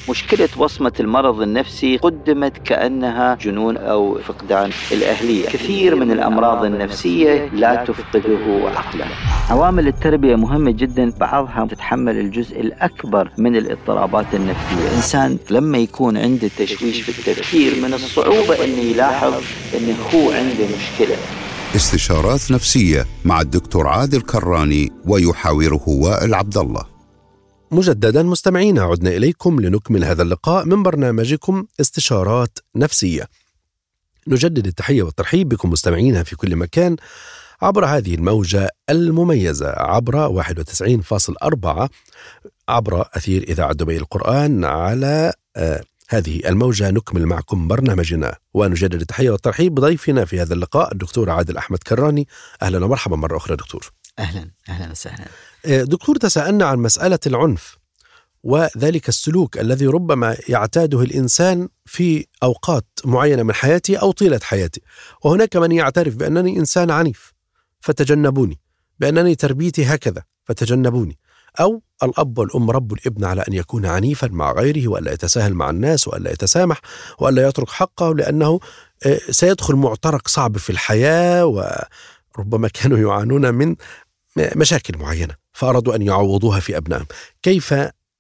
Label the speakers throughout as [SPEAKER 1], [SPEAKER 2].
[SPEAKER 1] مشكلة وصمة المرض النفسي قدمت كأنها جنون أو فقدان الأهلية. كثير من الأمراض النفسية لا تفقده عقله. عوامل التربية مهمة جدا، بعضها تتحمل الجزء الأكبر من الاضطرابات النفسية. الإنسان لما يكون عنده تشويش في التفكير من الصعوبة أنه يلاحظ أنه هو عنده مشكلة.
[SPEAKER 2] استشارات نفسية مع الدكتور عادل كراني ويحاوره وائل عبد الله.
[SPEAKER 3] مجددا مستمعينا، عدنا إليكم لنكمل هذا اللقاء من برنامجكم استشارات نفسية. نجدد التحية والترحيب بكم مستمعينا في كل مكان عبر هذه الموجة المميزة، عبر 91.4 عبر أثير إذاعة دبي القرآن. على هذه الموجة نكمل معكم برنامجنا، ونجدد التحية والترحيب بضيفنا في هذا اللقاء الدكتور عادل أحمد كراني. أهلا ومرحبا مرة أخرى دكتور.
[SPEAKER 1] أهلا وسهلا
[SPEAKER 3] دكتور. تساءلنا عن مسألة العنف وذلك السلوك الذي ربما يعتاده الإنسان في أوقات معينة من حياته أو طيلة حياته، وهناك من يعترف بأنني إنسان عنيف فتجنبوني، بأنني تربيتي هكذا فتجنبوني، أو الأب والأم رب الابن على أن يكون عنيفا مع غيره، وألا يتساهل مع الناس، وألا يتسامح، وألا يترك حقه لأنه سيدخل معترك صعب في الحياة، وربما كانوا يعانون من مشاكل معينة فأرادوا أن يعوضوها في أبنائهم. كيف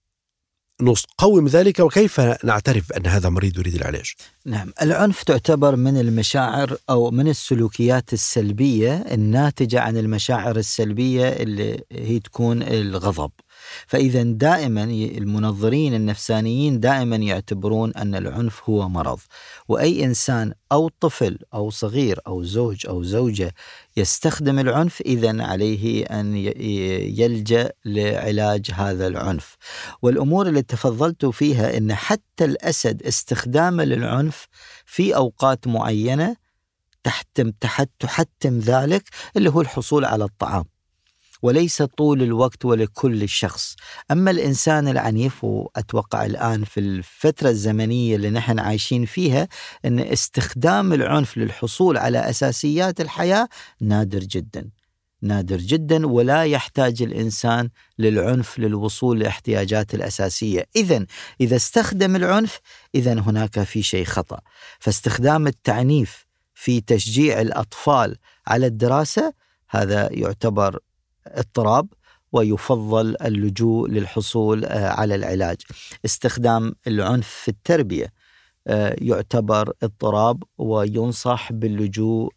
[SPEAKER 3] نقوم ذلك وكيف نعترف أن هذا مريض يريد العلاج؟
[SPEAKER 1] نعم، العنف تعتبر من المشاعر أو من السلوكيات السلبية الناتجة عن المشاعر السلبية اللي هي تكون الغضب. فإذا دائما المنظرين النفسانيين دائما يعتبرون أن العنف هو مرض، وأي إنسان أو طفل أو صغير أو زوج أو زوجة يستخدم العنف إذن عليه أن يلجأ لعلاج هذا العنف. والأمور اللي تفضلت فيها أن حتى الأسد استخدام للعنف في أوقات معينة تحتم ذلك، اللي هو الحصول على الطعام، وليس طول الوقت ولكل الشخص. أما الإنسان العنيف، وأتوقع الآن في الفترة الزمنية اللي نحن عايشين فيها أن استخدام العنف للحصول على أساسيات الحياة نادر جدا نادر جدا، ولا يحتاج الإنسان للعنف للوصول لاحتياجات الأساسية. إذا استخدم العنف إذن هناك في شيء خطأ. فاستخدام التعنيف في تشجيع الأطفال على الدراسة هذا يعتبر اضطراب، ويفضل اللجوء للحصول على العلاج. استخدام العنف في التربية يعتبر اضطراب، وينصح باللجوء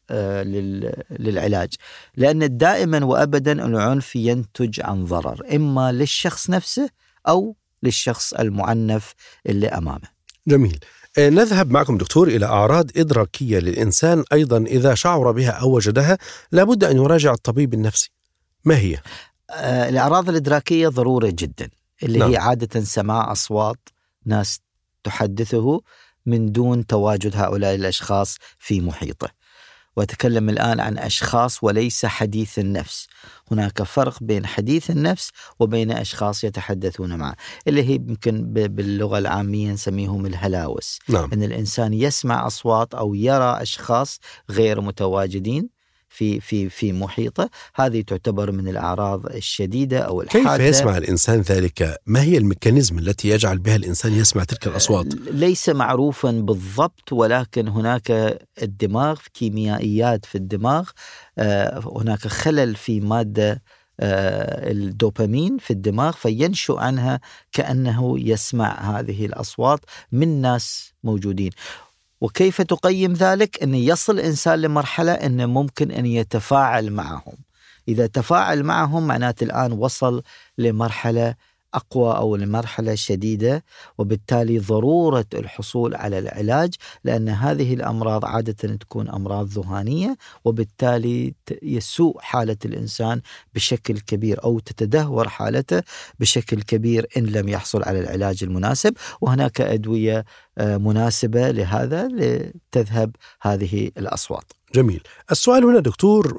[SPEAKER 1] للعلاج، لأن دائما وأبدا العنف ينتج عن ضرر إما للشخص نفسه أو للشخص المعنف اللي أمامه.
[SPEAKER 3] جميل. نذهب معكم دكتور إلى أعراض إدراكية للإنسان أيضا إذا شعر بها أو وجدها لابد أن يراجع الطبيب النفسي. ما هي؟
[SPEAKER 1] الأعراض الإدراكية ضرورة جدا، اللي
[SPEAKER 3] نعم.
[SPEAKER 1] هي عادة سماع أصوات ناس تحدثه من دون تواجد هؤلاء الأشخاص في محيطه. وأتكلم الآن عن أشخاص وليس حديث النفس. هناك فرق بين حديث النفس وبين أشخاص يتحدثون معه، اللي هي يمكن باللغة العامية نسميهم الهلاوس.
[SPEAKER 3] نعم.
[SPEAKER 1] أن الإنسان يسمع أصوات أو يرى أشخاص غير متواجدين في محيطه. هذه تعتبر من الأعراض الشديدة أو الحادة.
[SPEAKER 3] كيف يسمع الإنسان ذلك؟ ما هي الميكانيزم التي يجعل بها الإنسان يسمع تلك الأصوات؟
[SPEAKER 1] ليس معروفا بالضبط، ولكن هناك الدماغ، كيميائيات في الدماغ، هناك خلل في مادة الدوبامين في الدماغ، فينشأ عنها كأنه يسمع هذه الأصوات من ناس موجودين. وكيف تقيم ذلك؟ أن يصل إنسان لمرحلة أنه ممكن أن يتفاعل معهم. إذا تفاعل معهم معناته الآن وصل لمرحلة أقوى أو لمرحلة شديدة، وبالتالي ضرورة الحصول على العلاج، لأن هذه الأمراض عادة تكون أمراض ذهانية، وبالتالي يسوء حالة الإنسان بشكل كبير أو تتدهور حالته بشكل كبير إن لم يحصل على العلاج المناسب. وهناك أدوية مناسبة لهذا لتذهب هذه الأصوات.
[SPEAKER 3] جميل. السؤال هنا دكتور،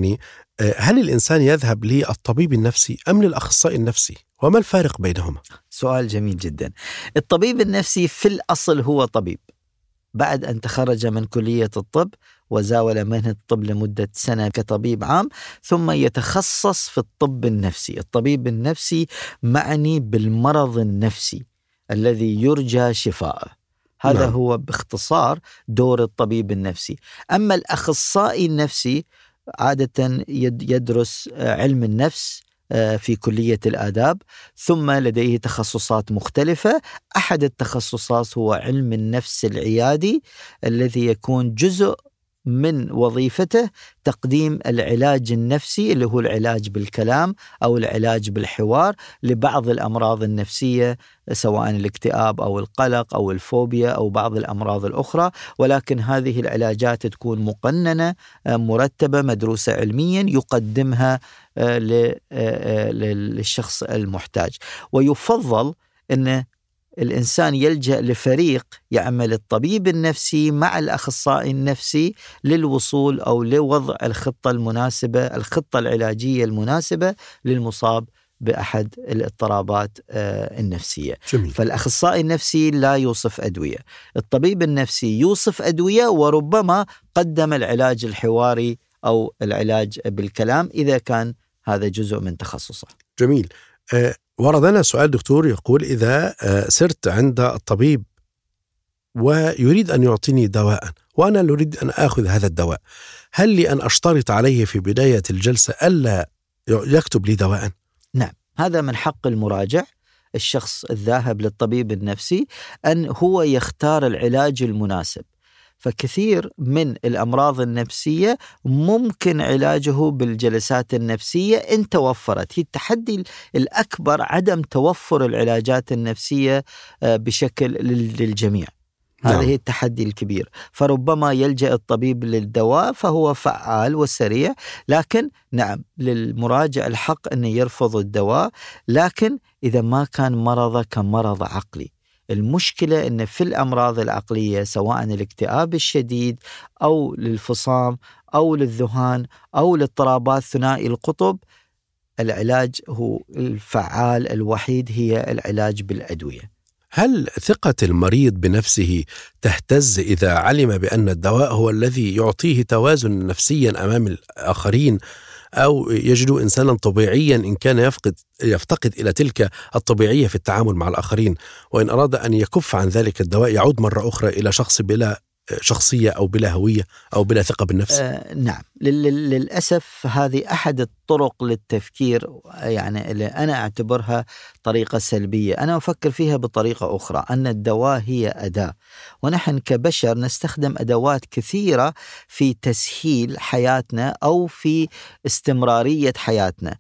[SPEAKER 3] هل الإنسان يذهب للطبيب النفسي أم للأخصائي النفسي؟ وما الفارق بينهما؟
[SPEAKER 1] سؤال جميل جدا. الطبيب النفسي في الأصل هو طبيب بعد أن تخرج من كلية الطب وزاول مهنة الطب لمدة سنة كطبيب عام، ثم يتخصص في الطب النفسي. الطبيب النفسي معني بالمرض النفسي الذي يرجى شفاءه. هذا
[SPEAKER 3] نعم.
[SPEAKER 1] هو باختصار دور الطبيب النفسي. أما الأخصائي النفسي عادة يدرس علم النفس في كلية الآداب، ثم لديه تخصصات مختلفة. أحد التخصصات هو علم النفس العيادي، الذي يكون جزء من وظيفته تقديم العلاج النفسي، اللي هو العلاج بالكلام أو العلاج بالحوار لبعض الأمراض النفسية، سواء الاكتئاب أو القلق أو الفوبيا أو بعض الأمراض الأخرى. ولكن هذه العلاجات تكون مقننة، مرتبة، مدروسة علميا، يقدمها للشخص المحتاج. ويفضل أن الإنسان يلجأ لفريق يعمل الطبيب النفسي مع الأخصائي النفسي للوصول أو لوضع الخطة المناسبة، الخطة العلاجية المناسبة للمصاب بأحد الاضطرابات النفسية.
[SPEAKER 3] جميل.
[SPEAKER 1] فالأخصائي النفسي لا يوصف أدوية، الطبيب النفسي يوصف أدوية، وربما قدم العلاج الحواري أو العلاج بالكلام إذا كان هذا جزء من تخصصه.
[SPEAKER 3] جميل. وردنا سؤال دكتور يقول: إذا سرت عند الطبيب ويريد أن يعطيني دواء وأنا أريد أن أخذ هذا الدواء، هل لي أن أشترط عليه في بداية الجلسة ألا يكتب لي دواء؟
[SPEAKER 1] نعم، هذا من حق المراجع، الشخص الذاهب للطبيب النفسي، أن هو يختار العلاج المناسب. فكثير من الأمراض النفسية ممكن علاجه بالجلسات النفسية إن توفرت. هي التحدي الأكبر عدم توفر العلاجات النفسية بشكل للجميع.
[SPEAKER 3] نعم.
[SPEAKER 1] هذا هي التحدي الكبير. فربما يلجأ الطبيب للدواء فهو فعال وسريع، لكن نعم للمراجع الحق أن يرفض الدواء، لكن إذا ما كان مرضه كمرض عقلي. المشكلة أن في الأمراض العقلية سواء الاكتئاب الشديد أو للفصام أو للذهان أو لاضطرابات ثنائي القطب، العلاج هو الفعال الوحيد هي العلاج بالأدوية.
[SPEAKER 3] هل ثقة المريض بنفسه تهتز إذا علم بأن الدواء هو الذي يعطيه توازن نفسيا أمام الآخرين، أو يجد إنسانا طبيعيا إن كان يفتقد إلى تلك الطبيعية في التعامل مع الآخرين، وإن أراد أن يكف عن ذلك الدواء يعود مرة أخرى إلى شخص بلا شخصية أو بلا هوية أو بلا ثقة بالنفس؟
[SPEAKER 1] نعم، للأسف هذه أحد الطرق للتفكير، يعني اللي أنا أعتبرها طريقة سلبية. أنا أفكر فيها بطريقة أخرى، أن الدواء هي أداة، ونحن كبشر نستخدم أدوات كثيرة في تسهيل حياتنا أو في استمرارية حياتنا.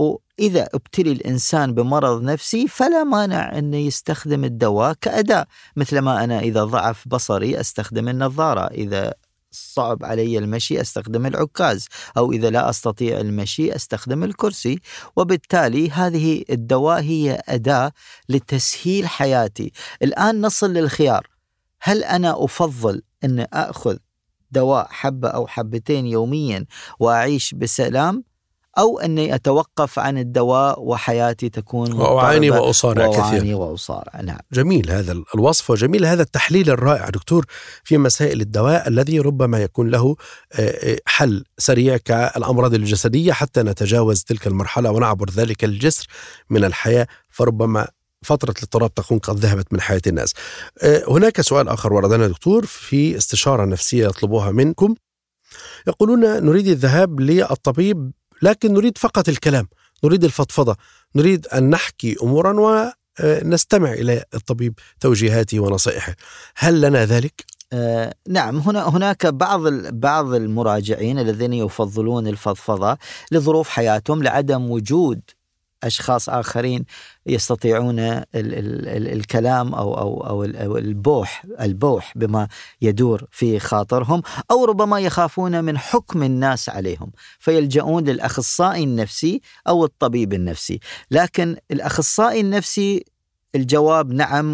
[SPEAKER 1] وإذا ابتلي الإنسان بمرض نفسي فلا مانع أن يستخدم الدواء كأداة، مثلما أنا إذا ضعف بصري أستخدم النظارة، إذا صعب علي المشي أستخدم العكاز، أو إذا لا أستطيع المشي أستخدم الكرسي. وبالتالي هذه الدواء هي أداة لتسهيل حياتي. الآن نصل للخيار، هل أنا أفضل أن أخذ دواء حبة أو حبتين يوميا وأعيش بسلام، أو أني أتوقف عن الدواء وحياتي تكون
[SPEAKER 3] وأعاني وأصارع كثير؟
[SPEAKER 1] نعم.
[SPEAKER 3] جميل هذا الوصف وجميل هذا التحليل الرائع دكتور في مسائل الدواء الذي ربما يكون له حل سريع كالأمراض الجسدية حتى نتجاوز تلك المرحلة ونعبر ذلك الجسر من الحياة، فربما فترة الاضطراب تكون قد ذهبت من حياة الناس. هناك سؤال آخر وردنا دكتور في استشارة نفسية يطلبوها منكم، يقولون نريد الذهاب للطبيب لكن نريد فقط الكلام، نريد الفضفضة، نريد أن نحكي أمورا ونستمع إلى الطبيب توجيهاته ونصائحه، هل لنا ذلك؟
[SPEAKER 1] نعم، هناك بعض المراجعين الذين يفضلون الفضفضة لظروف حياتهم، لعدم وجود أشخاص آخرين يستطيعون الكلام أو البوح بما يدور في خاطرهم، أو ربما يخافون من حكم الناس عليهم فيلجؤون للأخصائي النفسي أو الطبيب النفسي. لكن الأخصائي النفسي الجواب نعم،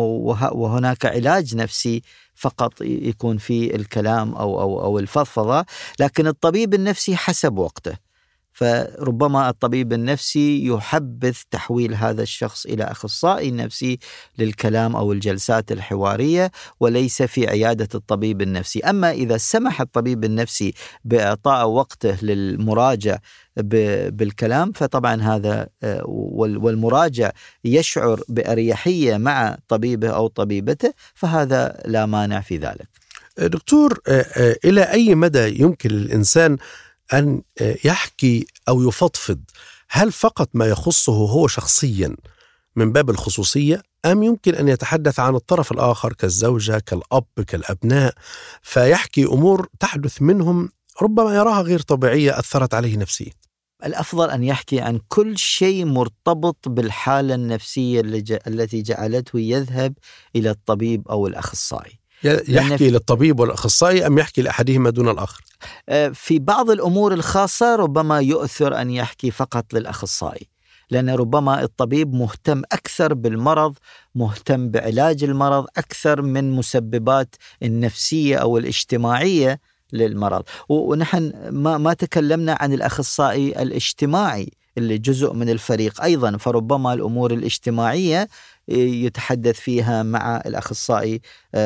[SPEAKER 1] وهناك علاج نفسي فقط يكون في الكلام أو الفضفضة. لكن الطبيب النفسي حسب وقته، فربما الطبيب النفسي يحبذ تحويل هذا الشخص إلى أخصائي نفسي للكلام أو الجلسات الحوارية، وليس في عيادة الطبيب النفسي. أما إذا سمح الطبيب النفسي بإعطاء وقته للمراجع بالكلام فطبعا هذا، والمراجع يشعر بأريحية مع طبيبه أو طبيبته، فهذا لا مانع في ذلك.
[SPEAKER 3] دكتور، إلى أي مدى يمكن للإنسان أن يحكي أو يفضفض؟ هل فقط ما يخصه هو شخصيا من باب الخصوصية، أم يمكن أن يتحدث عن الطرف الآخر كالزوجة كالأب كالأبناء، فيحكي أمور تحدث منهم ربما يراها غير طبيعية أثرت عليه نفسيا؟
[SPEAKER 1] الأفضل أن يحكي عن كل شيء مرتبط بالحالة النفسية التي جعلته يذهب إلى الطبيب أو الأخصائي.
[SPEAKER 3] يحكي للطبيب والأخصائي أم يحكي لأحدهما دون الآخر؟
[SPEAKER 1] في بعض الأمور الخاصة ربما يؤثر أن يحكي فقط للأخصائي، لأن ربما الطبيب مهتم أكثر بالمرض، مهتم بعلاج المرض أكثر من مسببات النفسية أو الاجتماعية للمرض. ونحن ما تكلمنا عن الأخصائي الاجتماعي اللي جزء من الفريق أيضا، فربما الأمور الاجتماعية يتحدث فيها مع الأخصائي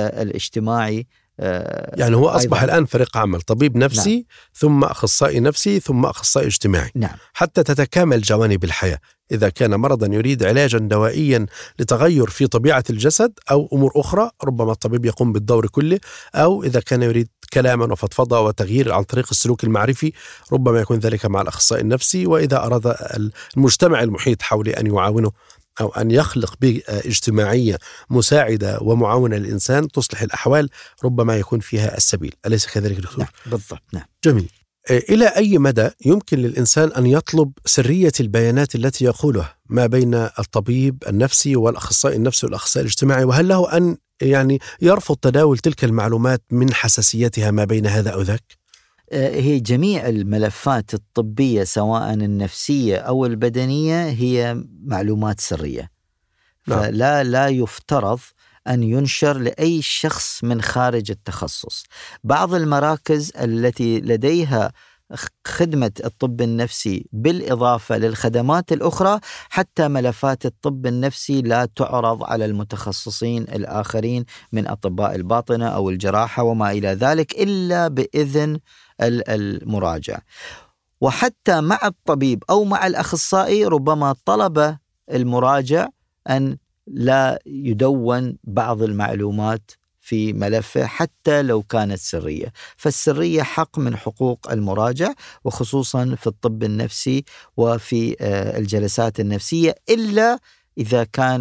[SPEAKER 1] الاجتماعي.
[SPEAKER 3] يعني هو أصبح الآن فريق عمل، طبيب نفسي،
[SPEAKER 1] نعم.
[SPEAKER 3] ثم أخصائي نفسي، ثم أخصائي اجتماعي،
[SPEAKER 1] نعم.
[SPEAKER 3] حتى تتكامل جوانب الحياة. إذا كان مرضا يريد علاجا دوائيا لتغير في طبيعة الجسد أو أمور أخرى، ربما الطبيب يقوم بالدور كله، أو إذا كان يريد كلاما وفضفضة وتغيير عن طريق السلوك المعرفي، ربما يكون ذلك مع الأخصائي النفسي. وإذا أراد المجتمع المحيط حوله أن يعاونه أو أن يخلق بيئة اجتماعية مساعدة ومعاونة للإنسان تصلح الأحوال، ربما يكون فيها السبيل. أليس كذلك دكتور؟
[SPEAKER 1] نعم بالضبط. نعم.
[SPEAKER 3] جميل. إلى أي مدى يمكن للإنسان أن يطلب سرية البيانات التي يقولها ما بين الطبيب النفسي والأخصائي النفسي والأخصائي الاجتماعي، وهل له أن يرفض تداول تلك المعلومات من حساسيتها ما بين هذا أو ذاك؟
[SPEAKER 1] هي جميع الملفات الطبية سواء النفسية أو البدنية هي معلومات سرية. نعم. فلا يفترض أن ينشر لأي شخص من خارج التخصص. بعض المراكز التي لديها خدمة الطب النفسي بالإضافة للخدمات الأخرى، حتى ملفات الطب النفسي لا تعرض على المتخصصين الآخرين من أطباء الباطنة أو الجراحة وما إلى ذلك إلا بإذن المراجع. وحتى مع الطبيب أو مع الأخصائي ربما طلب المراجع أن لا يدون بعض المعلومات في ملفه حتى لو كانت سرية. فالسرية حق من حقوق المراجع، وخصوصا في الطب النفسي وفي الجلسات النفسية، إلا إذا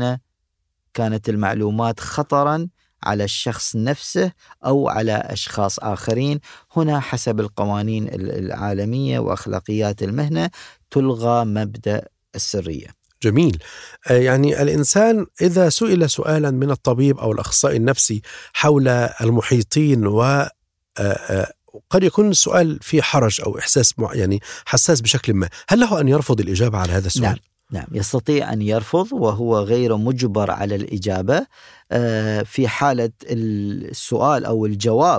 [SPEAKER 1] كانت المعلومات خطرا على الشخص نفسه أو على أشخاص آخرين. هنا حسب القوانين العالمية وأخلاقيات المهنة تلغى مبدأ السرية.
[SPEAKER 3] جميل. يعني الإنسان إذا سئل سؤالا من الطبيب أو الأخصائي النفسي حول المحيطين وقد يكون السؤال فيه حرج أو إحساس حساس بشكل ما، هل له أن يرفض الإجابة على هذا السؤال؟
[SPEAKER 1] نعم يستطيع أن يرفض، وهو غير مجبر على الإجابة. في حالة السؤال أو الجواب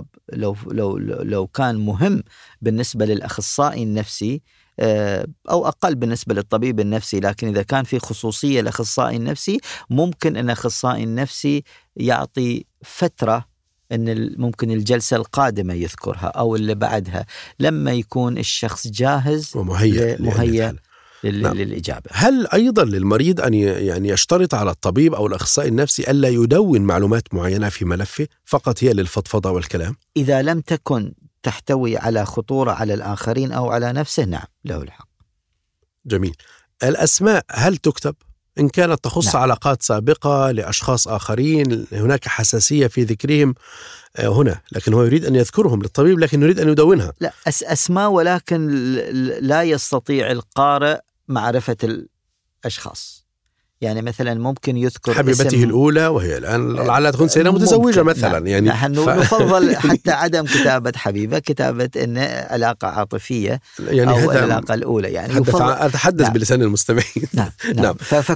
[SPEAKER 1] لو كان مهم بالنسبة للأخصائي النفسي أو أقل بالنسبة للطبيب النفسي، لكن إذا كان في خصوصية للأخصائي النفسي ممكن أن الأخصائي النفسي يعطي فترة أن ممكن الجلسة القادمة يذكرها أو اللي بعدها لما يكون الشخص جاهز ومهيأ للإجابة.
[SPEAKER 3] هل أيضا للمريض أن يشترط على الطبيب أو الأخصائي النفسي ألا يدون معلومات معينة في ملفه، فقط هي للفضفضة والكلام؟
[SPEAKER 1] إذا لم تكن تحتوي على خطورة على الآخرين أو على نفسه، نعم له الحق.
[SPEAKER 3] جميل. الأسماء هل تكتب؟ إن كانت تخص علاقات سابقة لأشخاص آخرين هناك حساسية في ذكرهم هنا، لكن هو يريد أن يذكرهم للطبيب لكن يريد أن يدونها.
[SPEAKER 1] لا أسماء، ولكن لا يستطيع القارئ معرفة الأشخاص. يعني مثلا ممكن يذكر
[SPEAKER 3] حبيبته الأولى وهي الآن لعلها تكون سيدة متزوجة مثلا.
[SPEAKER 1] نعم.
[SPEAKER 3] يعني
[SPEAKER 1] نحن نفضل حتى عدم كتابة حبيبة، كتابة إن علاقة عاطفية
[SPEAKER 3] يعني
[SPEAKER 1] أو العلاقة الأولى. يعني
[SPEAKER 3] أتحدث
[SPEAKER 1] نعم.
[SPEAKER 3] بلسان المستمعين.
[SPEAKER 1] نعم. نعم.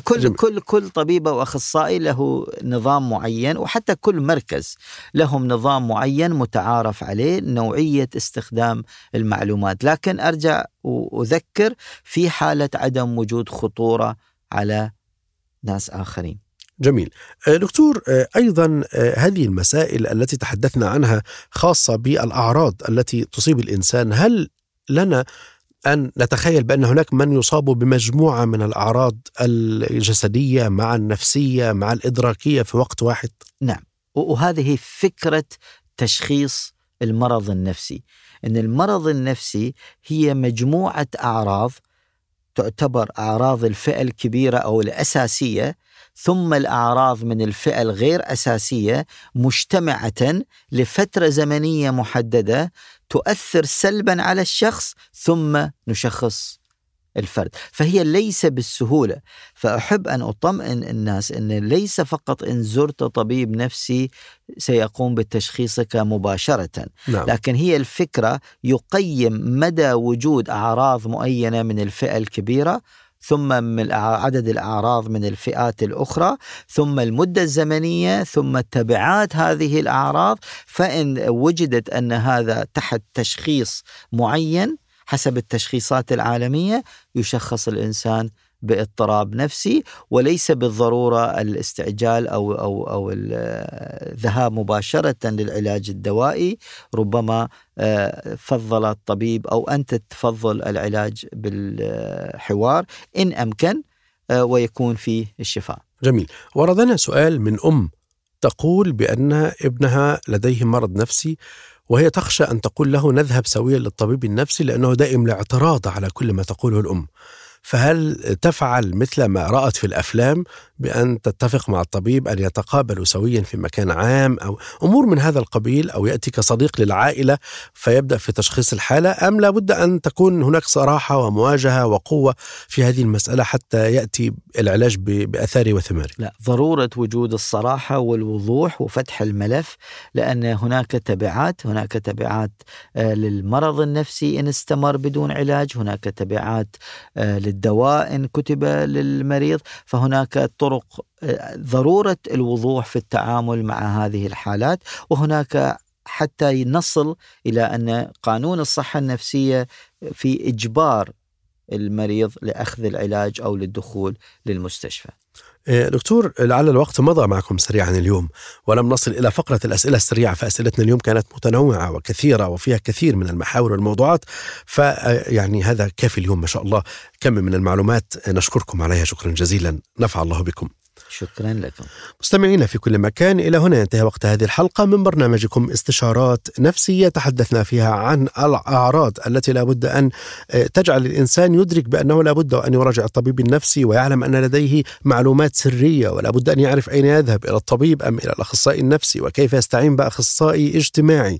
[SPEAKER 1] فكل طبيبة وأخصائي له نظام معين، وحتى كل مركز لهم نظام معين متعارف عليه نوعية استخدام المعلومات. لكن أرجع وأذكر في حالة عدم وجود خطورة على ناس آخرين.
[SPEAKER 3] جميل. دكتور، أيضا هذه المسائل التي تحدثنا عنها خاصة بالأعراض التي تصيب الإنسان، هل لنا أن نتخيل بأن هناك من يصاب بمجموعة من الأعراض الجسدية مع النفسية مع الإدراكية في وقت واحد؟
[SPEAKER 1] نعم، وهذه فكرة تشخيص المرض النفسي، أن المرض النفسي هي مجموعة أعراض تعتبر أعراض الفئة الكبيرة أو الأساسية، ثم الأعراض من الفئة الغير أساسية مجتمعة لفترة زمنية محددة تؤثر سلبا على الشخص، ثم نشخص الفرد. فهي ليس بالسهولة. فأحب أن أطمئن الناس أن ليس فقط إن زرت طبيب نفسي سيقوم بتشخيصك مباشرة.
[SPEAKER 3] نعم.
[SPEAKER 1] لكن هي الفكرة يقيم مدى وجود أعراض معينة من الفئة الكبيرة، ثم من عدد الأعراض من الفئات الأخرى، ثم المدة الزمنية، ثم تبعات هذه الأعراض. فإن وجدت أن هذا تحت تشخيص معين حسب التشخيصات العالمية يشخص الإنسان باضطراب نفسي، وليس بالضرورة الاستعجال أو الذهاب مباشرة للعلاج الدوائي. ربما فضل الطبيب أو أنت تفضل العلاج بالحوار إن أمكن ويكون فيه الشفاء.
[SPEAKER 3] جميل. وردنا سؤال من أم تقول بأن ابنها لديه مرض نفسي، وهي تخشى أن تقول له نذهب سويا للطبيب النفسي لأنه دائم الاعتراض على كل ما تقوله الأم. فهل تفعل مثل ما رأت في الأفلام بأن تتفق مع الطبيب أن يتقابلوا سويا في مكان عام أو أمور من هذا القبيل، أو يأتي كصديق للعائلة فيبدأ في تشخيص الحالة، أم لابد أن تكون هناك صراحة ومواجهة وقوة في هذه المسألة حتى يأتي العلاج بأثاره وثماره؟
[SPEAKER 1] لا، ضرورة وجود الصراحة والوضوح وفتح الملف، لأن هناك تبعات للمرض النفسي إن استمر بدون علاج، هناك تبعات للدواء إن كتب للمريض. فهناك ضرورة الوضوح في التعامل مع هذه الحالات. وهناك حتى نصل إلى أن قانون الصحة النفسية في إجبار المريض لأخذ العلاج أو للدخول للمستشفى.
[SPEAKER 3] دكتور، لعل الوقت مضى معكم سريعا اليوم ولم نصل إلى فقرة الأسئلة السريعة، فأسئلتنا اليوم كانت متنوعة وكثيرة وفيها كثير من المحاور والموضوعات، فيعني هذا كافي اليوم ما شاء الله. كم من المعلومات نشكركم عليها، شكرا جزيلا، نفع الله بكم.
[SPEAKER 1] شكرا لكم.
[SPEAKER 3] مستمعينا في كل مكان، إلى هنا ينتهي وقت هذه الحلقة من برنامجكم استشارات نفسية، تحدثنا فيها عن الأعراض التي لا بد أن تجعل الإنسان يدرك بأنه لا بد أن يراجع الطبيب النفسي ويعلم أن لديه معلومات سرية، ولا بد أن يعرف أين يذهب، إلى الطبيب أم إلى الأخصائي النفسي، وكيف يستعين بأخصائي اجتماعي،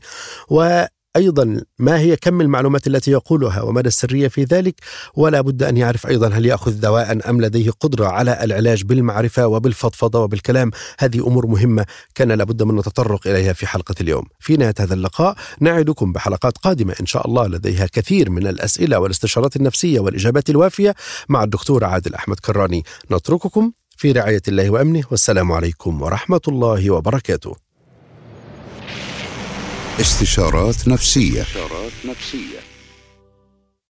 [SPEAKER 3] أيضا ما هي كم المعلومات التي يقولها ومدى السرية في ذلك. ولا بد أن يعرف أيضا هل يأخذ دواء أم لديه قدرة على العلاج بالمعرفة وبالفضفضة وبالكلام. هذه أمور مهمة كان لابد من التطرق إليها في حلقة اليوم. في نهاية هذا اللقاء نعدكم بحلقات قادمة إن شاء الله لديها كثير من الأسئلة والاستشارات النفسية والإجابات الوافية مع الدكتور عادل أحمد كراني. نترككم في رعاية الله وأمنه، والسلام عليكم ورحمة الله وبركاته.
[SPEAKER 2] استشارات نفسية.